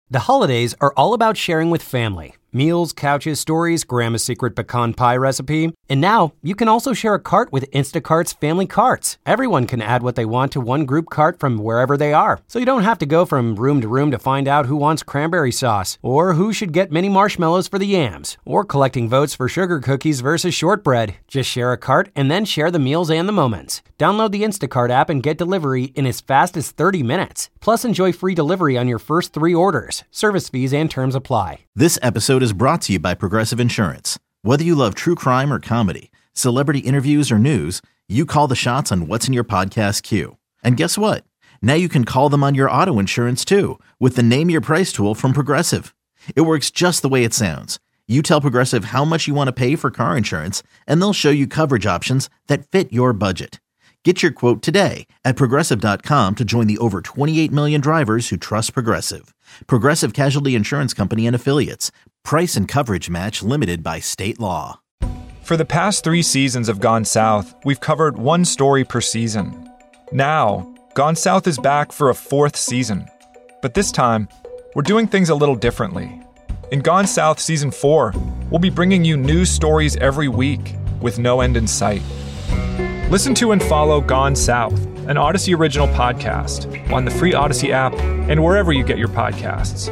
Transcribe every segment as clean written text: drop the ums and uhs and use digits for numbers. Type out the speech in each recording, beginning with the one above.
The holidays are all about sharing with family. Meals, couches, stories, Grandma's secret pecan pie recipe. And now, you can also share a cart with Instacart's Family Carts. Everyone can add what they want to one group cart from wherever they are. So you don't have to go from room to find out who wants cranberry sauce, or who should get mini marshmallows for the yams, or collecting votes for sugar cookies versus shortbread. Just share a cart and then share the meals and the moments. Download the Instacart app and get delivery in as fast as 30 minutes. Plus, enjoy free delivery on your first 3 orders. Service fees and terms apply. This episode is brought to you by Progressive Insurance. Whether you love true crime or comedy, celebrity interviews or news, you call the shots on what's in your podcast queue. And guess what? Now you can call them on your auto insurance too with the Name Your Price tool from Progressive. It works just the way it sounds. You tell Progressive how much you want to pay for car insurance, and they'll show you coverage options that fit your budget. Get your quote today at Progressive.com to join the over 28 million drivers who trust Progressive. Progressive Casualty Insurance Company and Affiliates. Price and coverage match limited by state law. For the past 3 seasons of Gone South, we've covered one story per season. Now, Gone South is back for a 4th season. But this time, we're doing things a little differently. In Gone South Season 4, we'll be bringing you new stories every week with no end in sight. Listen to and follow Gone South, an Odyssey original podcast, on the free Odyssey app and wherever you get your podcasts.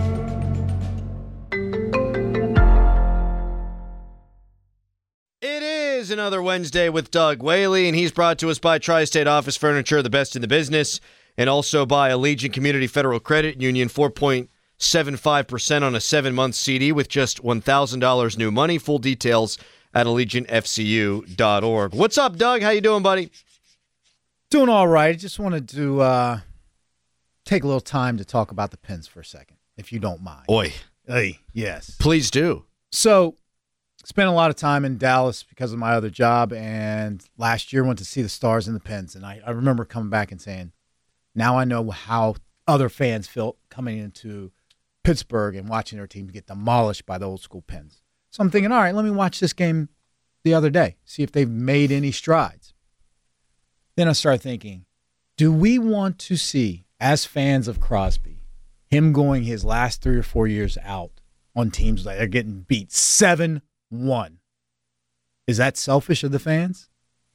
It is another Wednesday with Doug Whaley, and he's brought to us by Tri-State Office Furniture, the best in the business, and also by Allegiant Community Federal Credit Union, 4.75% on a 7-month CD with just $1,000 new money. Full details at AllegiantFCU.org. What's up, Doug? How you doing, buddy? Doing all right. Just wanted to take a little time to talk about the Pens for a second, if you don't mind. Oi. Hey, yes. Please do. So, spent a lot of time in Dallas because of my other job, and last year went to see the Stars and the Pens, and I remember coming back and saying, now I know how other fans felt coming into Pittsburgh and watching their team get demolished by the old school Pens. So I'm thinking, all right, let me watch this game the other day, see if they've made any strides. Then I started thinking, do we want to see, as fans of Crosby, him going his last 3 or 4 years out on teams that are getting beat 7-1? Is that selfish of the fans?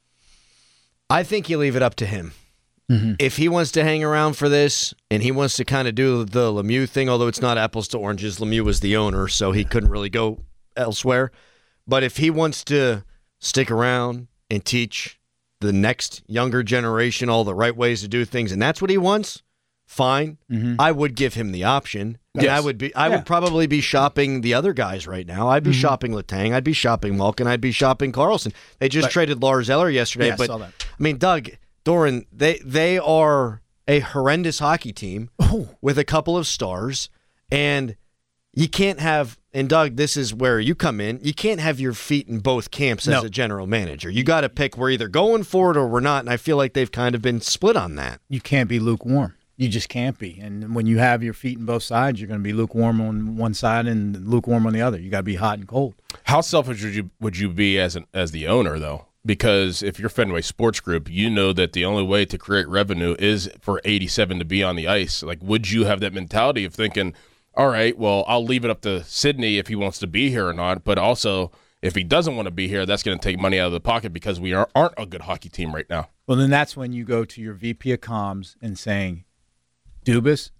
I think you leave it up to him. Mm-hmm. If he wants to hang around for this and he wants to kind of do the Lemieux thing, although it's not apples to oranges, Lemieux was the owner, so he couldn't really go elsewhere. But if he wants to stick around and teach the next younger generation all the right ways to do things, and that's what he wants, fine. Mm-hmm. I would give him the option. And Yes. I would probably be shopping the other guys right now. I'd be shopping Letang. I'd be shopping Malkin. I'd be shopping Carlson. They just traded Lars Eller yesterday. Yeah, I but saw that. I mean, Doug, Doran, they are a horrendous hockey team with a couple of stars, and you can't have, and Doug, this is where you come in, you can't have your feet in both camps as a general manager. You got to pick, we're either going for it or we're not, and I feel like they've kind of been split on that. You can't be lukewarm. You just can't be. And when you have your feet in both sides, you're going to be lukewarm on one side and lukewarm on the other. You got to be hot and cold. How selfish would you be as the owner, though? Because if you're Fenway Sports Group, you know that the only way to create revenue is for 87 to be on the ice. Like, would you have that mentality of thinking, all right, well, I'll leave it up to Sidney if he wants to be here or not, but also if he doesn't want to be here, that's going to take money out of the pocket because we aren't a good hockey team right now. Well, then that's when you go to your VP of comms and saying, Dubas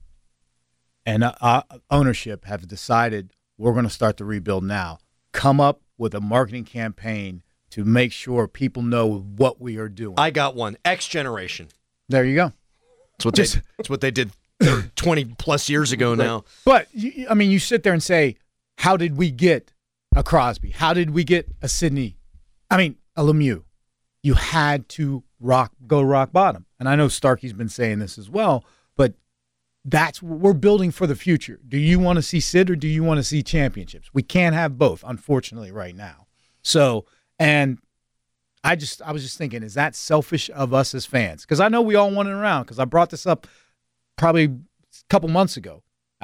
and ownership have decided we're going to start the rebuild now. Come up with a marketing campaign to make sure people know what we are doing. I got one. X generation. There you go. That's what they did 20 plus years ago now. But you sit there and say, how did we get a Crosby? How did we get a Sidney? A Lemieux. You had to go rock bottom. And I know Starkey's been saying this as well, but that's what we're building for the future. Do you want to see Sid or do you want to see championships? We can't have both, unfortunately, right now. So, and I was just thinking, is that selfish of us as fans? Because I know we all want it around, because I brought this up probably a couple months ago.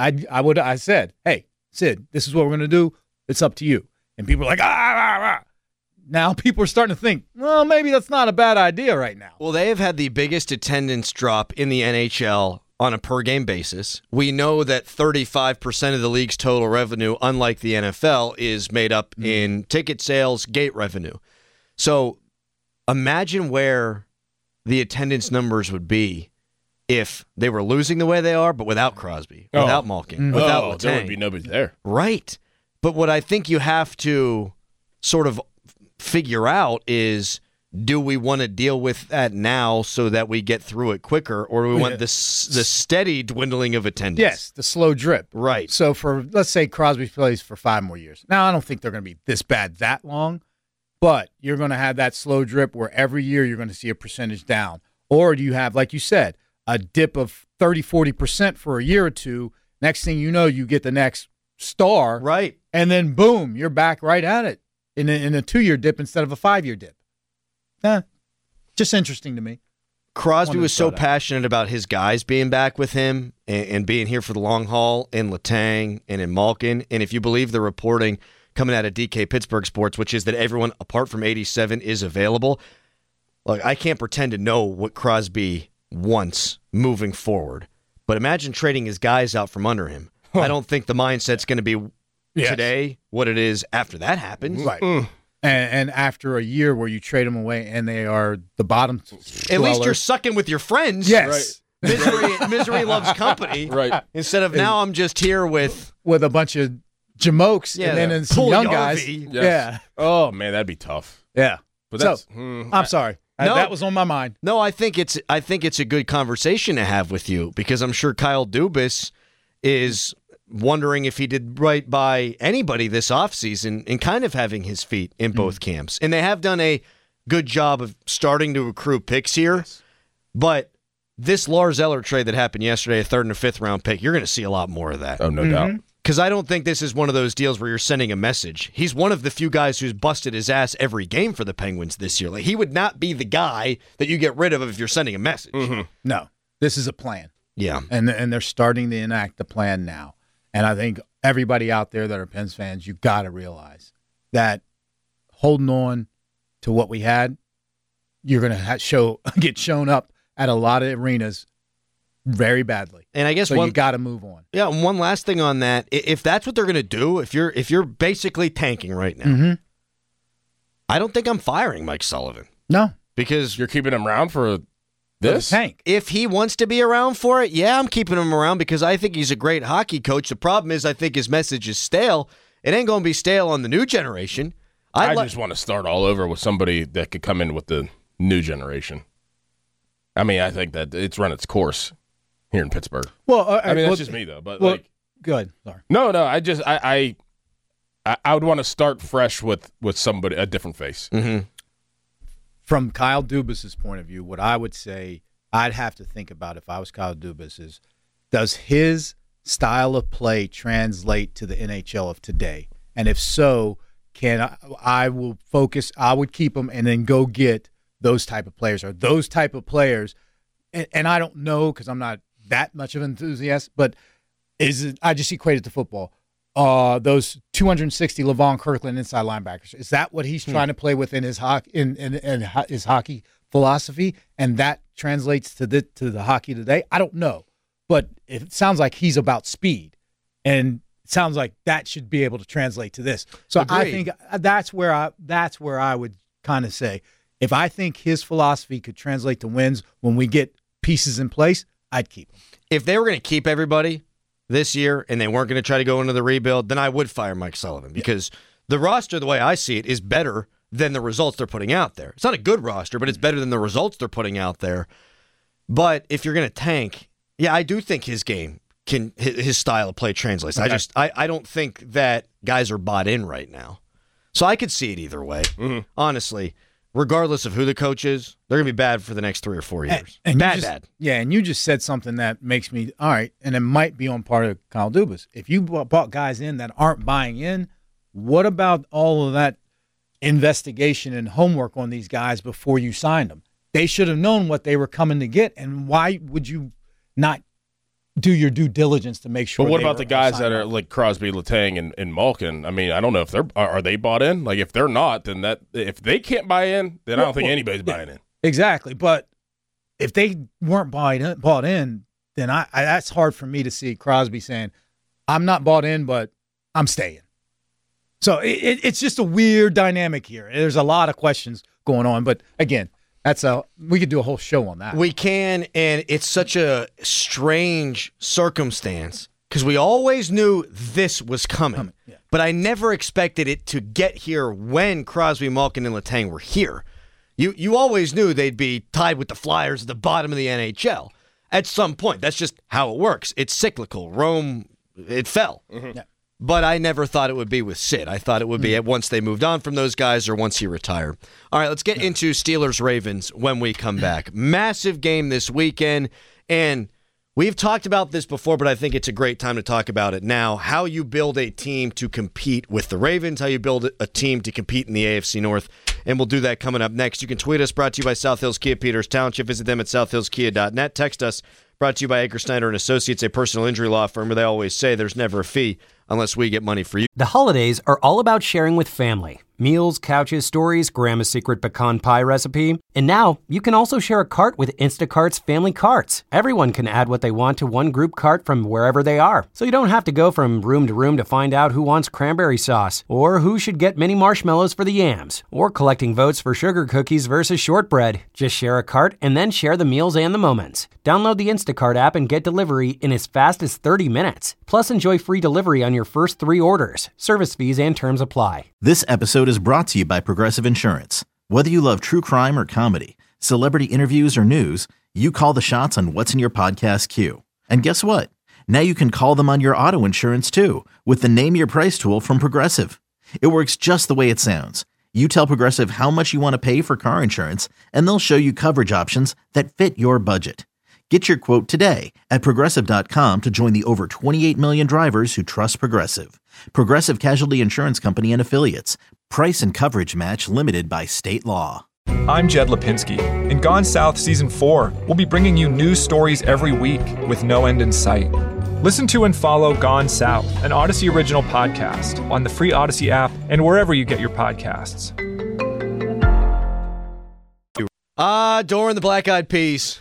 I said, hey, Sid, this is what we're going to do. It's up to you. And people are like, Now people are starting to think, well, maybe that's not a bad idea right now. Well, they have had the biggest attendance drop in the NHL on a per-game basis. We know that 35% of the league's total revenue, unlike the NFL, is made up in ticket sales, gate revenue. So imagine where the attendance numbers would be if they were losing the way they are, but without Crosby, without Malkin, without Letang. There would be nobody there. Right. But what I think you have to sort of figure out is, do we want to deal with that now so that we get through it quicker, or do we want the steady dwindling of attendance? Yes, the slow drip. Right. So let's say Crosby plays for 5 more years. Now, I don't think they're going to be this bad that long, but you're going to have that slow drip where every year you're going to see a percentage down. Or do you have, like you said, a dip of 30, 40% for a year or two? Next thing you know, you get the next star. Right. And then, boom, you're back right at it in a 2-year dip instead of a 5-year dip. Just interesting to me. Crosby was so passionate about his guys being back with him and being here for the long haul in Letang and in Malkin. And if you believe the reporting coming out of DK Pittsburgh Sports, which is that everyone apart from 87 is available, look, I can't pretend to know what Crosby wants moving forward. But imagine trading his guys out from under him. I don't think the mindset's going to be today what it is after that happens. Right. And after a year where you trade them away and they are the bottom At least you're sucking with your friends. Yes. Right. Misery loves company. Right. Instead of now I'm just here with a bunch of jamokes and then some young guys. Yes. Yeah. Oh, man, that'd be tough. Yeah. But that's, I'm sorry. No. That was on my mind. No, I think it's a good conversation to have with you, because I'm sure Kyle Dubas is wondering if he did right by anybody this offseason and kind of having his feet in both camps. And they have done a good job of starting to accrue picks here. Yes. But this Lars Eller trade that happened yesterday, a 3rd and a 5th round pick, you're going to see a lot more of that. Oh, no doubt. Because I don't think this is one of those deals where you're sending a message. He's one of the few guys who's busted his ass every game for the Penguins this year. Like, he would not be the guy that you get rid of if you're sending a message. Mm-hmm. No, this is a plan. Yeah. And they're starting to enact the plan now. And I think everybody out there that are Pens fans, you got to realize that holding on to what we had, you're going to get shown up at a lot of arenas very badly. And I guess you got to move on. Yeah, and one last thing on that. If that's what they're going to do, if you're basically tanking right now, I don't think I'm firing Mike Sullivan. No. Because you're keeping him around for this? Tank. If he wants to be around for it, yeah, I'm keeping him around because I think he's a great hockey coach. The problem is I think his message is stale. It ain't going to be stale on the new generation. I just want to start all over with somebody that could come in with the new generation. I mean, I think that it's run its course here in Pittsburgh. Well, I mean, that's just me, though. But good. Sorry. No, I would want to start fresh with somebody, a different face. Mm-hmm. From Kyle Dubas's point of view, what I would say I'd have to think about if I was Kyle Dubas is, does his style of play translate to the NHL of today? And if so, I would keep him and then go get those type of players, or those type of players. And I don't know, because I'm not that much of an enthusiast, but I just equate it to football. Those 260 Levon Kirkland inside linebackers. Is that what he's trying to play within his his hockey philosophy, and that translates to the hockey today? I don't know, but it sounds like he's about speed, and it sounds like that should be able to translate to this. So Agreed. I think that's where I would kind of say, if I think his philosophy could translate to wins when we get pieces in place, I'd keep him. If they were going to keep everybody this year and they weren't going to try to go into the rebuild, then I would fire Mike Sullivan, because the roster, the way I see it, is better than the results they're putting out there. It's not a good roster, but it's better than the results they're putting out there. But if you're going to tank, yeah, I do think his game his style of play translates. Okay. I don't think that guys are bought in right now. So I could see it either way. Mm-hmm. Honestly, regardless of who the coach is, they're going to be bad for the next 3 or 4 years. And bad. Yeah, and you just said something that makes me, all right, and it might be on part of Kyle Dubas. If you bought guys in that aren't buying in, what about all of that investigation and homework on these guys before you signed them? They should have known what they were coming to get, and why would you not do your due diligence to make sure? But what about the guys that are like Crosby, Letang, and Malkin? I mean, I don't know if are they bought in. Like, if they're not, then if they can't buy in, then I don't think anybody's buying in. Exactly, but if they weren't bought in, then that's hard for me to see Crosby saying, I'm not bought in, but I'm staying. So it's just a weird dynamic here. There's a lot of questions going on, but again, we could do a whole show on that. We can, and it's such a strange circumstance because we always knew this was coming, but I never expected it to get here when Crosby, Malkin, and Letang were here. You always knew they'd be tied with the Flyers at the bottom of the NHL at some point. That's just how it works. It's cyclical. Rome, it fell. Mm-hmm. Yeah. But I never thought it would be with Sid. I thought it would be once they moved on from those guys or once he retired. All right, let's get into Steelers-Ravens when we come back. Massive game this weekend, and we've talked about this before, but I think it's a great time to talk about it now. How you build a team to compete with the Ravens, how you build a team to compete in the AFC North, and we'll do that coming up next. You can tweet us, brought to you by South Hills Kia Peters Township. Visit them at southhillskia.net. Text us, brought to you by Aker Snyder & Associates, a personal injury law firm where they always say there's never a fee unless we get money for you. The holidays are all about sharing with family. Meals, couches, stories, Grandma's secret pecan pie recipe. And now, you can also share a cart with Instacart's Family Carts. Everyone can add what they want to one group cart from wherever they are. So you don't have to go from room to find out who wants cranberry sauce, or who should get mini marshmallows for the yams, or collecting votes for sugar cookies versus shortbread. Just share a cart and then share the meals and the moments. Download the Instacart app and get delivery in as fast as 30 minutes. Plus, enjoy free delivery on your first 3 orders. Service fees and terms apply. This episode is brought to you by Progressive Insurance. Whether you love true crime or comedy, celebrity interviews or news, you call the shots on what's in your podcast queue. And guess what? Now you can call them on your auto insurance too with the Name Your Price tool from Progressive. It works just the way it sounds. You tell Progressive how much you want to pay for car insurance, and they'll show you coverage options that fit your budget. Get your quote today at Progressive.com to join the over 28 million drivers who trust Progressive. Progressive Casualty Insurance Company and Affiliates. Price and coverage match limited by state law. I'm Jed Lipinski. In Gone South Season 4, we'll be bringing you news stories every week with no end in sight. Listen to and follow Gone South, an Odyssey original podcast on the free Odyssey app and wherever you get your podcasts. Dora and the Black Eyed Peas.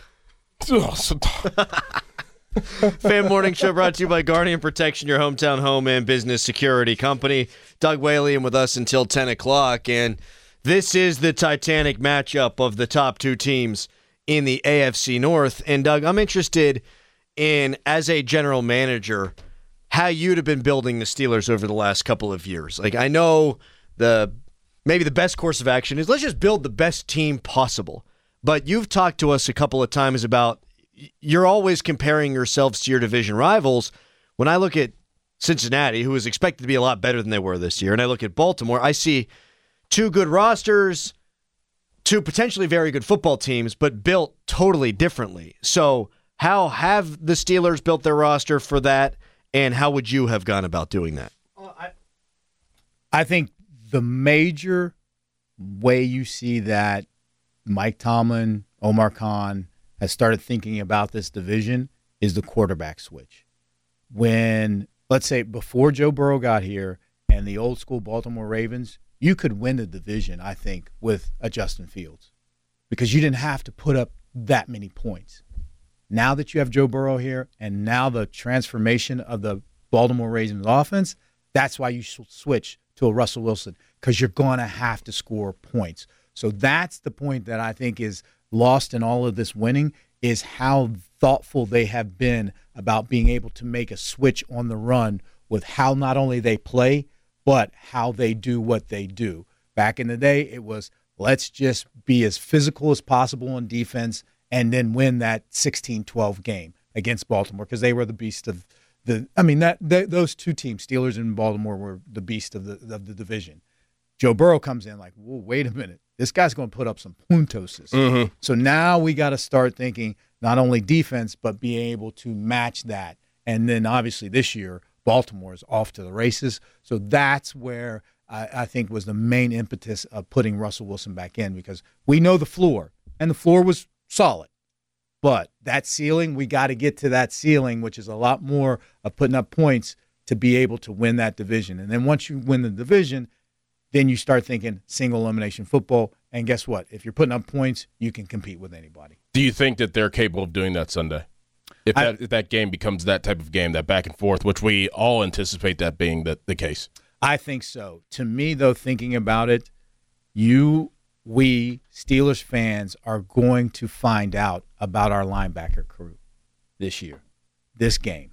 Fan Morning Show brought to you by Guardian Protection, your hometown home and business security company. Doug Whaley in with us until 10 o'clock, and this is the titanic matchup of the top 2 teams in the AFC North. And Doug, I'm interested in, as a general manager, how you'd have been building the Steelers over the last couple of years. Like, I know maybe the best course of action is let's just build the best team possible. But you've talked to us a couple of times about you're always comparing yourselves to your division rivals. When I look at Cincinnati, who is expected to be a lot better than they were this year, and I look at Baltimore, I see 2 good rosters, 2 potentially very good football teams, but built totally differently. So how have the Steelers built their roster for that, and how would you have gone about doing that? I think the major way you see that Mike Tomlin, Omar Khan has started thinking about this division is the quarterback switch. When, let's say, before Joe Burrow got here and the old school Baltimore Ravens, you could win the division, I think, with a Justin Fields because you didn't have to put up that many points. Now that you have Joe Burrow here and now the transformation of the Baltimore Ravens offense, that's why you switch to a Russell Wilson because you're going to have to score points. So that's the point that I think is lost in all of this winning is how thoughtful they have been about being able to make a switch on the run with how not only they play, but how they do what they do. Back in the day, it was let's just be as physical as possible on defense and then win that 16-12 game against Baltimore because they were the beast of those 2 teams, Steelers and Baltimore, were the beast of the division. Joe Burrow comes in like, whoa, wait a minute. This guy's going to put up some puntoses. Mm-hmm. So now we got to start thinking not only defense, but being able to match that. And then obviously this year, Baltimore is off to the races. So that's where I think was the main impetus of putting Russell Wilson back in because we know the floor, and the floor was solid. But that ceiling, we got to get to that ceiling, which is a lot more of putting up points to be able to win that division. And then once you win the division, then you start thinking single elimination football. And guess what? If you're putting up points, you can compete with anybody. Do you think that they're capable of doing that Sunday? If that game becomes that type of game, that back and forth, which we all anticipate that being the case. I think so. To me, though, thinking about it, we Steelers fans are going to find out about our linebacker crew this game,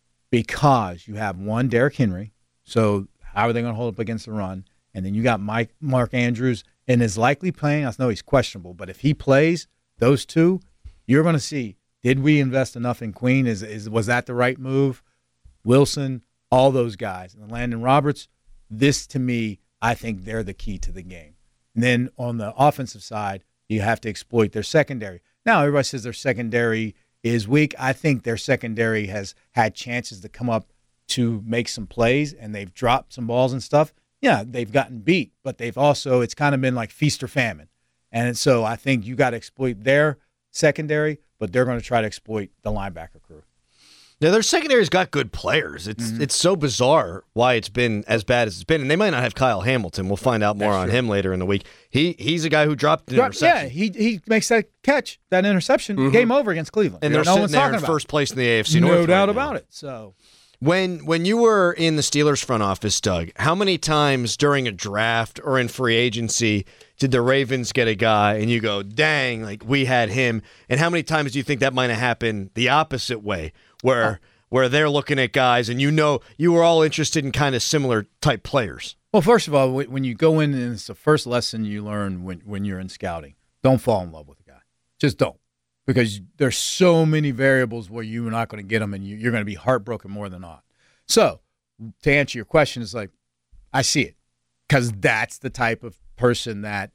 because you have one, Derrick Henry. So how are they going to hold up against the run? And then you got Mark Andrews, and is likely playing. I know he's questionable, but if he plays, those two, you're going to see, did we invest enough in Queen? Was that the right move? Wilson, all those guys. And Landon Roberts, this to me, I think they're the key to the game. And then on the offensive side, you have to exploit their secondary. Now, everybody says their secondary is weak. I think their secondary has had chances to come up to make some plays, and they've dropped some balls and stuff. Yeah, they've gotten beat, but they've also, it's kind of been like feast or famine. And so I think you got to exploit their secondary, but they're going to try to exploit the linebacker crew. Yeah, their secondary's got good players. It's so bizarre why it's been as bad as it's been. And they might not have Kyle Hamilton. We'll find out more on him later in the week. He's a guy who dropped an interception. Yeah, he makes that catch, that interception, game over against Cleveland. And they're sitting there in first place in the AFC North. No doubt about it. So when you were in the Steelers front office, Doug, how many times during a draft or in free agency did the Ravens get a guy and you go, dang, like we had him? And how many times do you think that might have happened the opposite way, where they're looking at guys and you were all interested in kind of similar type players? Well, first of all, when you go in, and it's the first lesson you learn when you're in scouting, don't fall in love with a guy. Just don't. Because there's so many variables where you're not going to get them, and you're going to be heartbroken more than not. So to answer your question, it's like, I see it, because that's the type of person that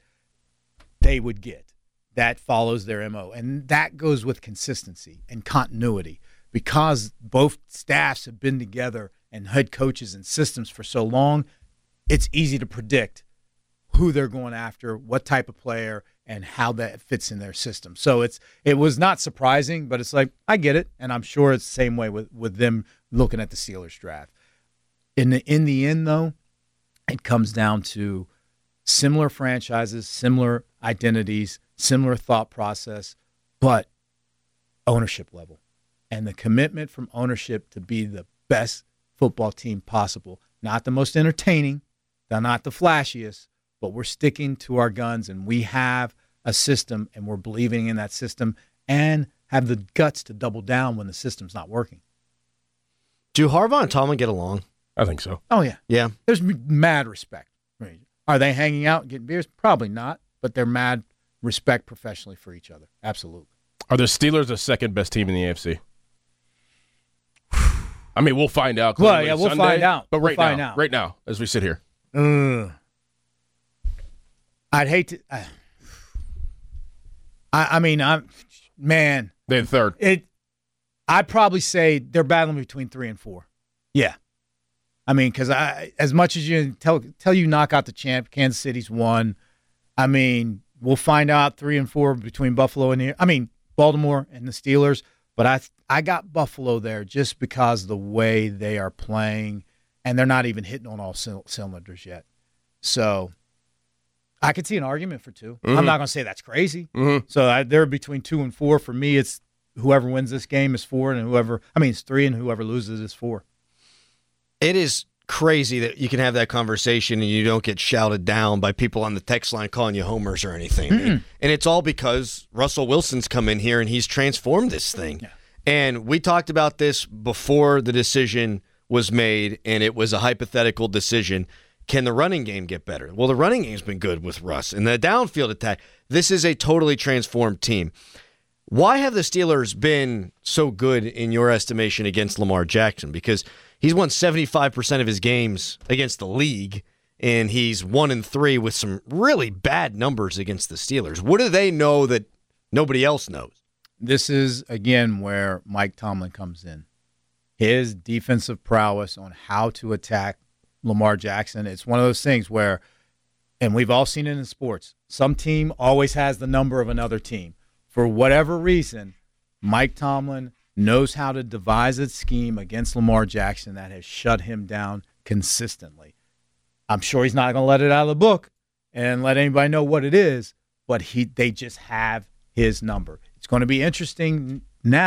they would get. That follows their MO. And that goes with consistency and continuity. Because both staffs have been together and head coaches and systems for so long, it's easy to predict who they're going after, what type of player, and how that fits in their system. So it was not surprising, but it's like, I get it, and I'm sure it's the same way with them looking at the Steelers draft. In the end, though, it comes down to similar franchises, similar identities, similar thought process, but ownership level. And the commitment from ownership to be the best football team possible. Not the most entertaining, not the flashiest, but we're sticking to our guns, and we have a system, and we're believing in that system, and have the guts to double down when the system's not working. Do Harbaugh and Tomlin get along? I think so. Oh, yeah. Yeah. There's mad respect. Are they hanging out and getting beers? Probably not, but they're mad respect professionally for each other. Absolutely. Are the Steelers the second best team in the AFC? I mean, we'll find out. Well, yeah, we'll Sunday, find out. But right now, as we sit here. I'd hate to. They're third. I'd probably say they're battling between 3 and 4. Yeah. I mean, because as much as you tell you knock out the champ, Kansas City's won. I mean, we'll find out 3 and 4 between Baltimore and the Steelers. But I got Buffalo there just because of the way they are playing, and they're not even hitting on all cylinders yet. So I could see an argument for 2. I'm not going to say that's crazy. So they're between 2 and 4. For me, it's whoever wins this game is 4, and it's 3, and whoever loses is 4. It is crazy that you can have that conversation and you don't get shouted down by people on the text line calling you homers or anything. And it's all because Russell Wilson's come in here and he's transformed this thing. Yeah. And we talked about this before the decision was made, and it was a hypothetical decision. Can the running game get better? Well, the running game's been good with Russ. And the downfield attack, this is a totally transformed team. Why have the Steelers been so good in your estimation against Lamar Jackson? Because he's won 75% of his games against the league, and he's 1-3 with some really bad numbers against the Steelers. What do they know that nobody else knows? This is, again, where Mike Tomlin comes in. His defensive prowess on how to attack Lamar Jackson. It's one of those things where, and we've all seen it in sports, some team always has the number of another team. For whatever reason, Mike Tomlin knows how to devise a scheme against Lamar Jackson that has shut him down consistently. I'm sure he's not going to let it out of the book and let anybody know what it is, but they just have his number. It's going to be interesting now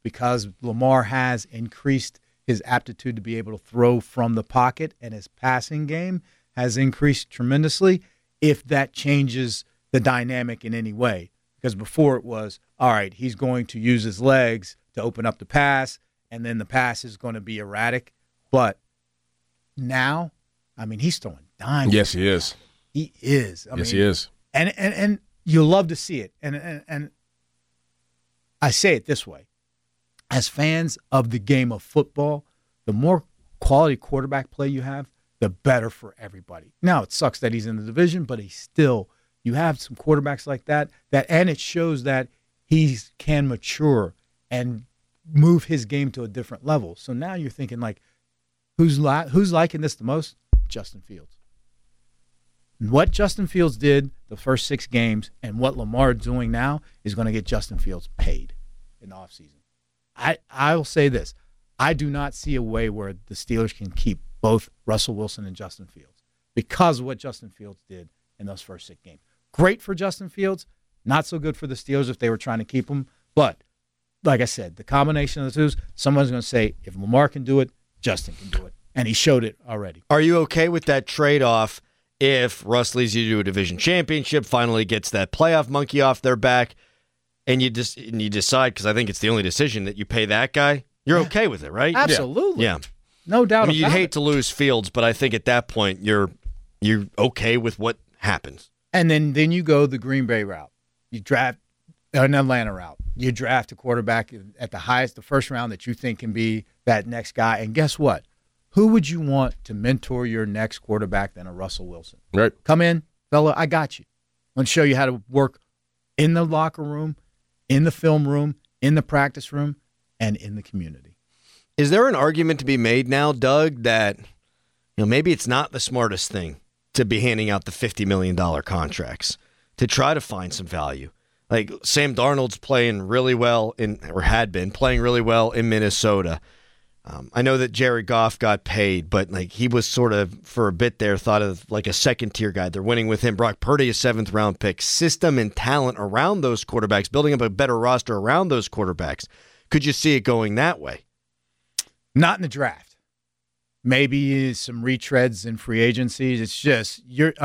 because Lamar has increased his aptitude to be able to throw from the pocket, and his passing game has increased tremendously, if that changes the dynamic in any way. Because before it was, all right, he's going to use his legs to open up the pass, and then the pass is going to be erratic. But now, I mean, he's throwing dimes. Yes, he is. He is. He is. And you love to see it. And I say it this way. As fans of the game of football, the more quality quarterback play you have, the better for everybody. Now, it sucks that he's in the division, but he's still – you have some quarterbacks like that, and it shows that he can mature and move his game to a different level. So now you're thinking, like, who's liking this the most? Justin Fields. What Justin Fields did the first 6 games and what Lamar is doing now is going to get Justin Fields paid in the offseason. I will say this. I do not see a way where the Steelers can keep both Russell Wilson and Justin Fields because of what Justin Fields did in those first 6 games. Great for Justin Fields, not so good for the Steelers if they were trying to keep him. But, like I said, the combination of the two, someone's going to say, if Lamar can do it, Justin can do it. And he showed it already. Are you okay with that trade-off if Russ leads you to a division championship, finally gets that playoff monkey off their back, and you decide, because I think it's the only decision, that you pay that guy? You're okay with it, right? Absolutely. Yeah. No doubt about it. You'd hate to lose Fields, but I think at that point you're okay with what happens. And then you go the Green Bay route. You draft an Atlanta route. You draft a quarterback at the first round that you think can be that next guy. And guess what? Who would you want to mentor your next quarterback than a Russell Wilson? Right. Come in, fella, I got you. I'm going to show you how to work in the locker room, in the film room, in the practice room, and in the community. Is there an argument to be made now, Doug, that maybe it's not the smartest thing to be handing out the $50 million contracts to try to find some value? Like Sam Darnold's playing really well had been playing really well in Minnesota. I know that Jared Goff got paid, but like he was sort of for a bit there thought of like a second tier guy. They're winning with him. Brock Purdy, a 7th round pick. System and talent around those quarterbacks, building up a better roster around those quarterbacks. Could you see it going that way? Not in the draft. Maybe some retreads in free agencies. It's just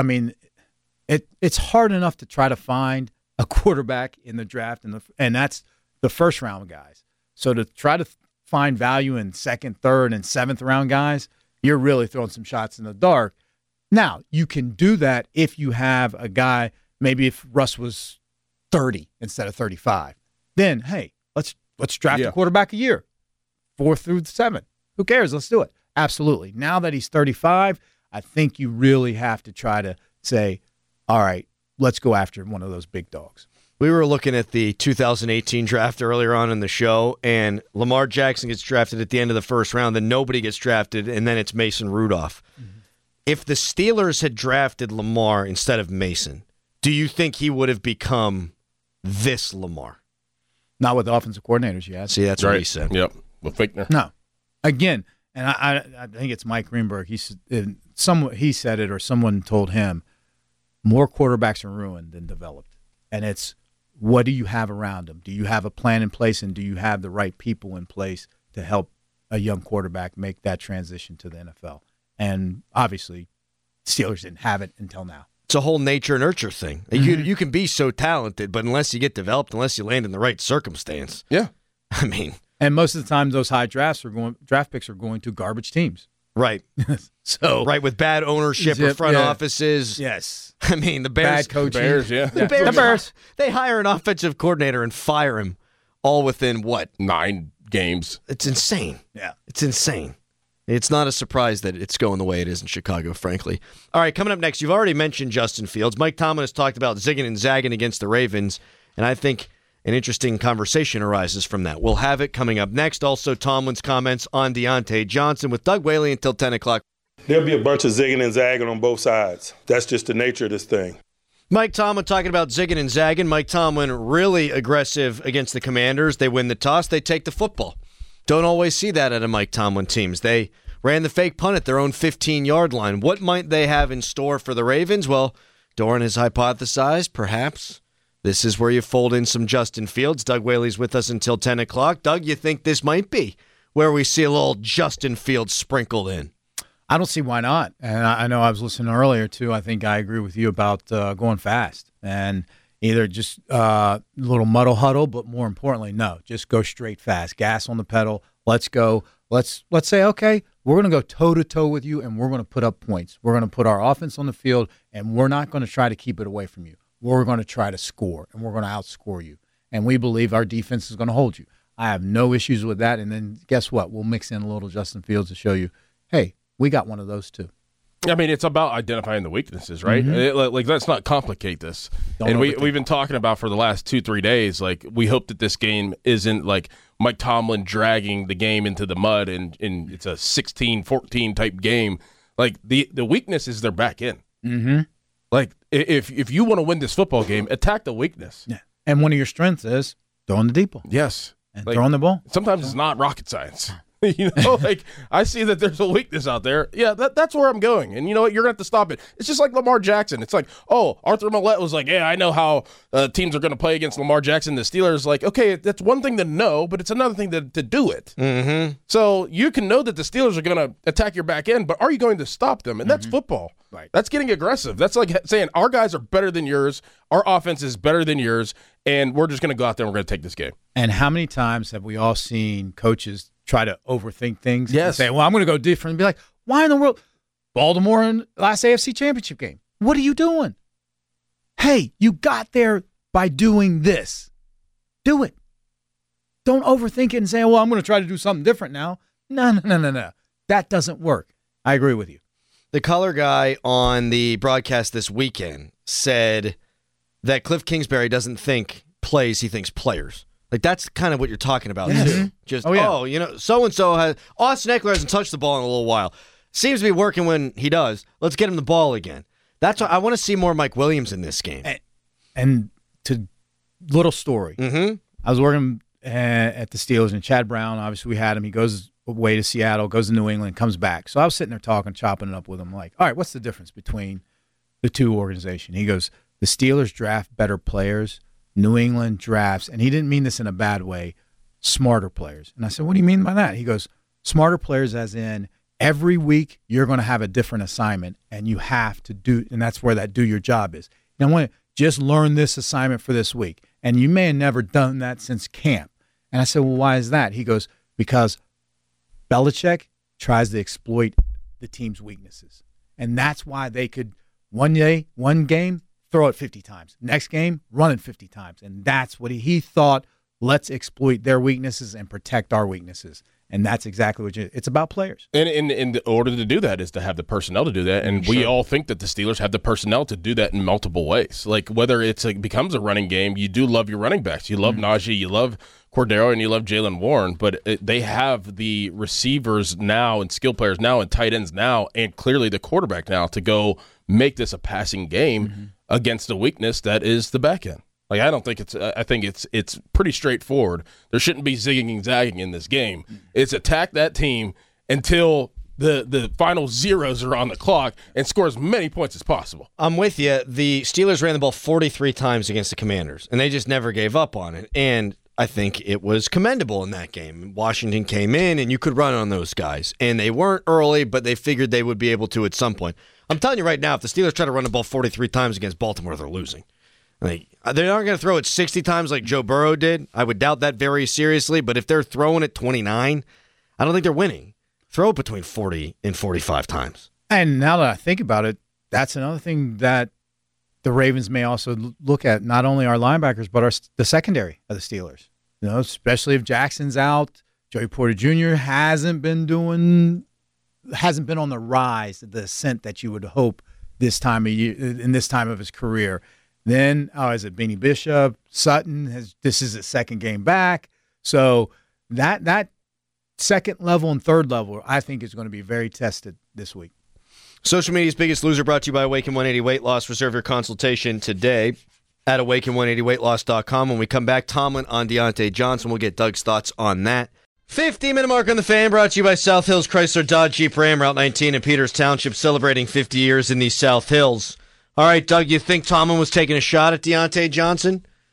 it's hard enough to try to find a quarterback in the draft, and that's the first round guys. So to try to find value in 2nd, 3rd, and 7th round guys, you're really throwing some shots in the dark. Now, you can do that if you have a guy, maybe if Russ was 30 instead of 35. Then, hey, let's draft a quarterback a year, 4th through 7th. Who cares? Let's do it. Absolutely. Now that he's 35, I think you really have to try to say, all right, let's go after one of those big dogs. We were looking at the 2018 draft earlier on in the show, and Lamar Jackson gets drafted at the end of the first round, then nobody gets drafted, and then it's Mason Rudolph. Mm-hmm. If the Steelers had drafted Lamar instead of Mason, do you think he would have become this Lamar? Not with the offensive coordinators, yes. See, that's what he said. Yep, with Fichtner. No. Again, and I think it's Mike Greenberg. He said it or someone told him, more quarterbacks are ruined than developed. And it's, what do you have around them? Do you have a plan in place, and do you have the right people in place to help a young quarterback make that transition to the NFL? And obviously, Steelers didn't have it until now. It's a whole nature-nurture thing. Mm-hmm. You can be so talented, but unless you get developed, unless you land in the right circumstance. Yeah. I mean. And most of the time, those high draft picks are going to garbage teams. Right. Right, with bad ownership or front offices. Yes. I mean, the Bears. Bad coaching. The Bears. They hire an offensive coordinator and fire him all within, 9 games. It's insane. Yeah. It's insane. It's not a surprise that it's going the way it is in Chicago, frankly. All right, coming up next, you've already mentioned Justin Fields. Mike Tomlin has talked about zigging and zagging against the Ravens, and I think an interesting conversation arises from that. We'll have it coming up next. Also, Tomlin's comments on Deontay Johnson with Doug Whaley until 10 o'clock. There'll be a bunch of zigging and zagging on both sides. That's just the nature of this thing. Mike Tomlin talking about zigging and zagging. Mike Tomlin really aggressive against the Commanders. They win the toss. They take the football. Don't always see that out of Mike Tomlin teams. They ran the fake punt at their own 15-yard line. What might they have in store for the Ravens? Well, Doran has hypothesized perhaps This is where you fold in some Justin Fields. Doug Whaley's with us until 10 o'clock. Doug, you think this might be where we see a little Justin Fields sprinkled in? I don't see why not. And I know I was listening earlier, too. I think I agree with you about going fast. And either just a little muddle huddle, but more importantly, no, just go straight fast. Gas on the pedal. Let's go. Let's say, okay, we're going to go toe-to-toe with you, and we're going to put up points. We're going to put our offense on the field, and we're not going to try to keep it away from you. We're going to try to score, and we're going to outscore you. And we believe our defense is going to hold you. I have no issues with that. And then guess what? We'll mix in a little Justin Fields to show you, hey, we got one of those too. I mean, it's about identifying the weaknesses, right? Mm-hmm. Let's not complicate this. And we've been talking about for the last 2-3 days, like, we hope that this game isn't like Mike Tomlin dragging the game into the mud and it's a 16-14 type game. Like, the weakness is their back end. Mm-hmm. Like, if you want to win this football game, attack the weakness. Yeah. And one of your strengths is throwing the deep ball. Yes. And throwing the ball. Sometimes it's not rocket science. Like, I see that there's a weakness out there. Yeah, that's where I'm going. And you know what? You're going to have to stop it. It's just like Lamar Jackson. It's like, oh, Arthur Millette was like, yeah, I know how teams are going to play against Lamar Jackson. The Steelers, like, okay, that's one thing to know, but it's another thing to do it. Mm-hmm. So you can know that the Steelers are going to attack your back end, but are you going to stop them? And that's football. Right. That's getting aggressive. That's like saying our guys are better than yours, our offense is better than yours, and we're just going to go out there and we're going to take this game. And how many times have we all seen coaches try to overthink things? Yes. And say, well, I'm going to go different. And be like, why in the world? Baltimore in last AFC Championship game. What are you doing? Hey, you got there by doing this. Do it. Don't overthink it and say, well, I'm going to try to do something different now. No. That doesn't work. I agree with you. The color guy on the broadcast this weekend said that Cliff Kingsbury doesn't think plays, he thinks players. Like, that's kind of what you're talking about, too. Just, so-and-so has – Austin Ekeler hasn't touched the ball in a little while. Seems to be working when he does. Let's get him the ball again. That's why I want to see more Mike Williams in this game. And to little story. Mm-hmm. I was working at the Steelers, and Chad Brown, obviously we had him. He goes away to Seattle, goes to New England, comes back. So I was sitting there talking, chopping it up with him, like, all right, what's the difference between the two organizations? He goes, the Steelers draft better players, New England drafts, and he didn't mean this in a bad way, smarter players. And I said, what do you mean by that? He goes, smarter players as in every week you're going to have a different assignment, and you have to do, and that's where that do your job is. Now, when just learn this assignment for this week, and you may have never done that since camp. And I said, well, why is that? He goes, because Belichick tries to exploit the team's weaknesses. And that's why they could one game, throw it 50 times. Next game, run it 50 times. And that's what he thought, let's exploit their weaknesses and protect our weaknesses. And that's exactly what it's about players. And in order to do that is to have the personnel to do that. And we all think that the Steelers have the personnel to do that in multiple ways. Like, whether it becomes a running game, you do love your running backs. You love Najee, you love Cordero, and you love Jaylen Warren. But they have the receivers now and skill players now and tight ends now and clearly the quarterback now to go make this a passing game against a weakness that is the back end. Like, I don't think it's. I think it's pretty straightforward. There shouldn't be zigging and zagging in this game. It's attack that team until the final zeros are on the clock and score as many points as possible. I'm with you. The Steelers ran the ball 43 times against the Commanders, and they just never gave up on it. And I think it was commendable in that game. Washington came in, and you could run on those guys. And they weren't early, but they figured they would be able to at some point. I'm telling you right now, if the Steelers try to run the ball 43 times against Baltimore, they're losing. Like, they're not going to throw it 60 times like Joe Burrow did. I would doubt that very seriously. But if they're throwing it 29, I don't think they're winning. Throw it between 40 and 45 times. And now that I think about it, that's another thing that the Ravens may also look at. Not only our linebackers, but the secondary of the Steelers. You know, especially if Jackson's out, Joey Porter Jr. hasn't been on the rise, the ascent that you would hope this time of year, in this time of his career. Then, is it Benny Bishop? Sutton this is his second game back. So that second level and third level, I think, is going to be very tested this week. Social media's Biggest Loser brought to you by Awaken 180 Weight Loss. Reserve your consultation today at awaken180weightloss.com. When we come back, Tomlin on Deontay Johnson. We'll get Doug's thoughts on that. 50-minute mark on the Fan, brought to you by South Hills Chrysler Dodge Jeep Ram, Route 19 in Peters Township, celebrating 50 years in the South Hills. All right, Doug, you think Tomlin was taking a shot at Deontay Johnson?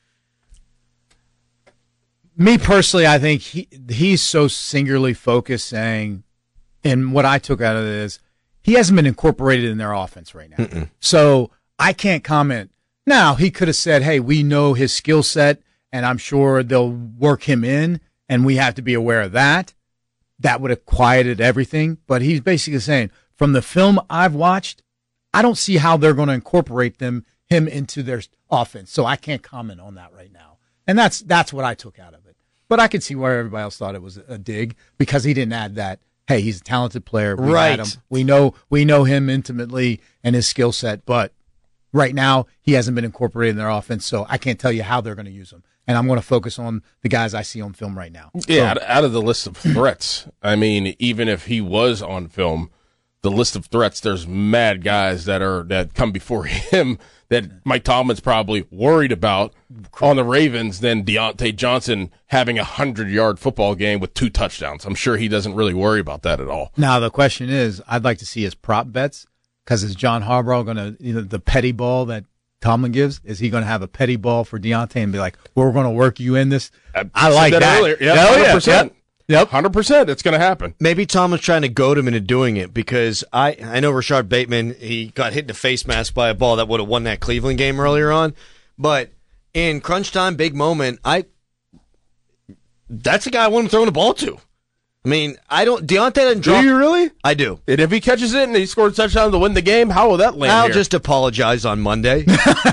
Me personally, I think he's so singularly focused saying, and what I took out of it is he hasn't been incorporated in their offense right now. So I can't comment. Now, he could have said, hey, we know his skill set, and I'm sure they'll work him in, and we have to be aware of that. That would have quieted everything. But he's basically saying, from the film I've watched, I don't see how they're going to incorporate him into their offense. So I can't comment on that right now. And that's what I took out of it. But I could see where everybody else thought it was a dig because he didn't add that. Hey, he's a talented player. We right. had him. We know him intimately and his skill set. But right now, he hasn't been incorporated in their offense. So I can't tell you how they're going to use him. And I'm going to focus on the guys I see on film right now. Yeah, out of the list of threats, I mean, even if he was on film, the list of threats, there's mad guys that come before him that Mike Tomlin's probably worried about on the Ravens than Deontay Johnson having a 100-yard football game with 2 touchdowns. I'm sure he doesn't really worry about that at all. Now, the question is, I'd like to see his prop bets because is John Harbaugh going to, the petty ball that Tomlin gives, is he going to have a petty ball for Deontay and be like, we're going to work you in this? I like that. Earlier. Yep, 100%. Yep. 100%. It's going to happen. Maybe Tomlin's trying to goad him into doing it because I know Rashard Bateman, he got hit in the face mask by a ball that would have won that Cleveland game earlier on. But in crunch time, big moment, that's the guy I want him throwing the ball to. I mean, Deontay doesn't drop. Do you really? I do. And if he catches it and he scores a touchdown to win the game, how will that land I'll here? just apologize on Monday.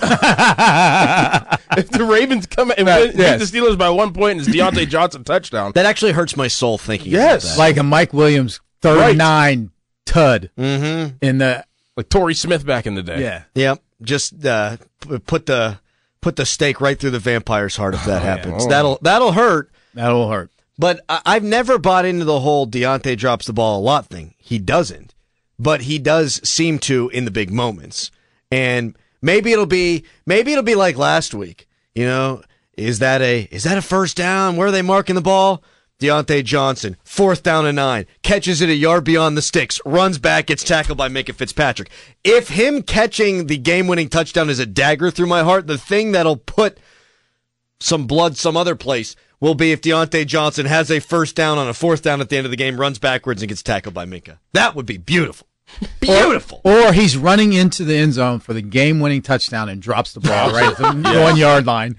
If the Ravens come and beat the Steelers by 1 point and it's Deontay Johnson touchdown. That actually hurts my soul thinking about that. Like a Mike Williams 39 tud in the like Torrey Smith back in the day. Yeah. Yep. Just put the stake right through the vampire's heart if that happens. Yeah. That'll hurt. That'll hurt. But I've never bought into the whole Deontay drops the ball a lot thing. He doesn't. But he does seem to in the big moments. And maybe it'll be like last week. You know, is that a first down? Where are they marking the ball? Deontay Johnson, 4th down and 9, catches it a yard beyond the sticks, runs back, gets tackled by Minkah Fitzpatrick. If him catching the game-winning touchdown is a dagger through my heart, the thing that'll put some blood some other place will be if Deontay Johnson has a first down on a 4th down at the end of the game, runs backwards, and gets tackled by Minkah. That would be beautiful. Beautiful. Or he's running into the end zone for the game-winning touchdown and drops the ball right at the 1-yard line.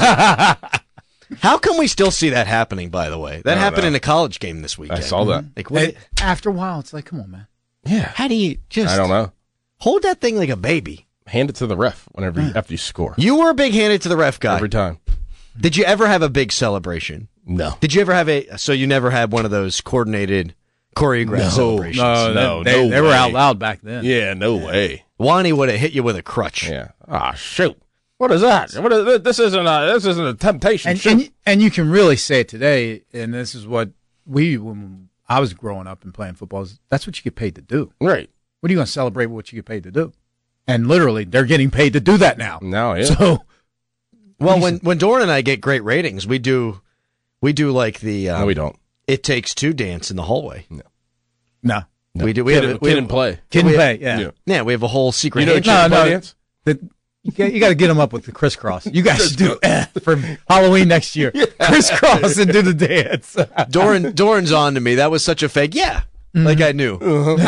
How come we still see that happening, by the way? That happened in a college game this weekend. I saw that. Like, after a while, it's like, come on, man. Yeah. How do you just... I don't know. Hold that thing like a baby. Hand it to the ref after you score. You were a big handed to the ref guy. Every time. Did you ever have a big celebration? No. Did you ever have so you never had one of those coordinated, choreographed celebrations? No, they were out loud back then. Yeah, no way. Wani would have hit you with a crutch. Yeah. Ah, shoot. What is that? This isn't a temptation. And you can really say it today, and this is what when I was growing up and playing football, that's what you get paid to do. Right. What are you going to celebrate with what you get paid to do? And literally, they're getting paid to do that now. No, yeah. So, well, when Doran and I get great ratings, we do like the no, we don't. It Takes Two dance in the hallway. No. We do. Kid and play. Kid and play, yeah. Yeah, we have a whole secret. You know handshake. Kid and Play dance? You got to get them up with the crisscross. You guys should do it for Halloween next year. Crisscross and do the dance. Doran's on to me. That was such a fake. Yeah. Like I knew.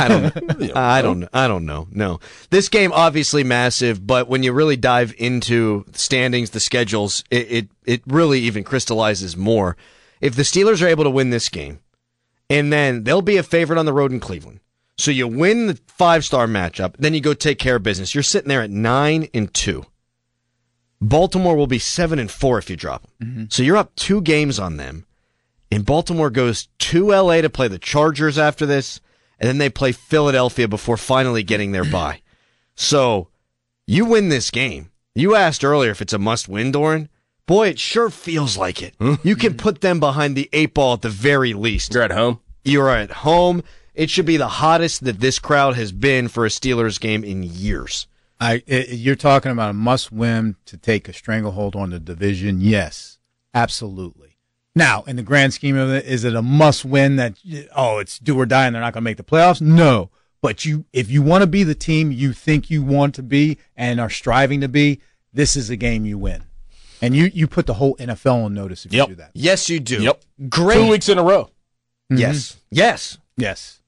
I don't know. No. This game obviously massive, but when you really dive into the standings, the schedules, it really even crystallizes more. If the Steelers are able to win this game, and then they'll be a favorite on the road in Cleveland. So you win the 5-star matchup, then you go take care of business. You're sitting there at 9-2. Baltimore will be 7-4 if you drop them. Mm-hmm. So you're up 2 games on them. And Baltimore goes to L.A. to play the Chargers after this, and then they play Philadelphia before finally getting their bye. So you win this game. You asked earlier if it's a must-win, Doran. Boy, it sure feels like it. You can put them behind the 8 ball at the very least. You're at home. You're at home. It should be the hottest that this crowd has been for a Steelers game in years. You're talking about a must-win to take a stranglehold on the division. Yes, absolutely. Now, in the grand scheme of it, is it a must-win that, it's do or die and they're not going to make the playoffs? No. But if you want to be the team you think you want to be and are striving to be, this is a game you win. And you put the whole NFL on notice if you do that. Yes, you do. Yep. Great. 2 weeks in a row. Yes. Yes. Yes.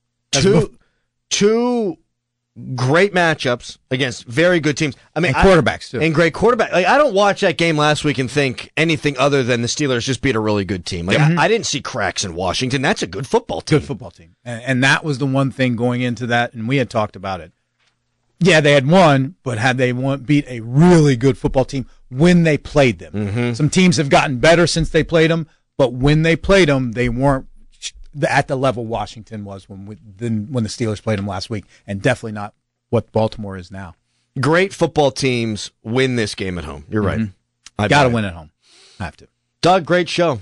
Two great matchups against very good teams. I mean, And quarterbacks, too. And great quarterback. Like, I don't watch that game last week and think anything other than the Steelers just beat a really good team. Like, I didn't see cracks in Washington. That's a good football team. Good football team. And that was the one thing going into that, and we had talked about it. Yeah, they had won, but had they beat a really good football team when they played them. Some teams have gotten better since they played them, but when they played them, they weren't at the level Washington was when the Steelers played them last week, and definitely not what Baltimore is now. Great football teams win this game at home. You're right. Got to win at home. Have to. Doug, great show.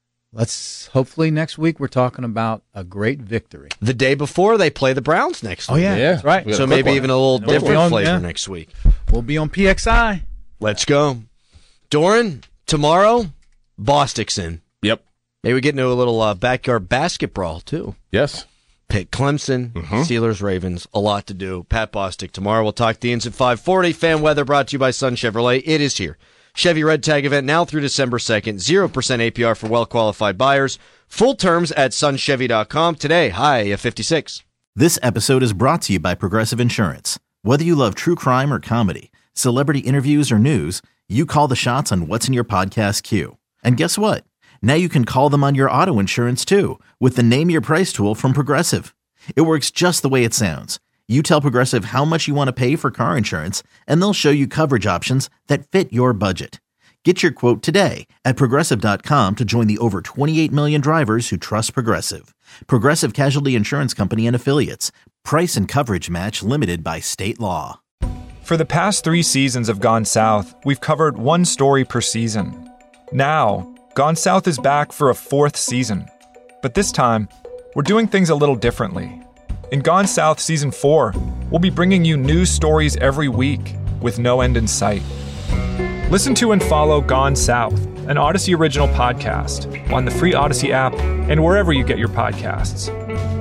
Let's hopefully next week we're talking about a great victory. The day before they play the Browns next week. Oh, yeah. That's right. We got So a quick maybe one. even a little We'll be different on- flavor yeah. next week. We'll be on PXI. Let's go. Doran, tomorrow, Bosticson. Yep. Maybe we get into a little backyard basketball, too. Yes. Pick Clemson, Steelers, Ravens, a lot to do. Pat Bostic tomorrow. We'll talk the ins at 5:40. Fan weather brought to you by Sun Chevrolet. It is here. Chevy Red Tag event now through December 2nd. 0% APR for well-qualified buyers. Full terms at sunchevy.com. Today, high of 56. This episode is brought to you by Progressive Insurance. Whether you love true crime or comedy, celebrity interviews or news, you call the shots on what's in your podcast queue. And guess what? Now you can call them on your auto insurance too with the Name Your Price tool from Progressive. It works just the way it sounds. You tell Progressive how much you want to pay for car insurance, and they'll show you coverage options that fit your budget. Get your quote today at Progressive.com to join the over 28 million drivers who trust Progressive. Progressive Casualty Insurance Company and Affiliates. Price and coverage match limited by state law. For the past 3 seasons of Gone South, we've covered one story per season. Now, Gone South is back for a 4th season. But this time, we're doing things a little differently. In Gone South Season 4, we'll be bringing you news stories every week with no end in sight. Listen to and follow Gone South, an Odyssey original podcast, on the free Odyssey app and wherever you get your podcasts.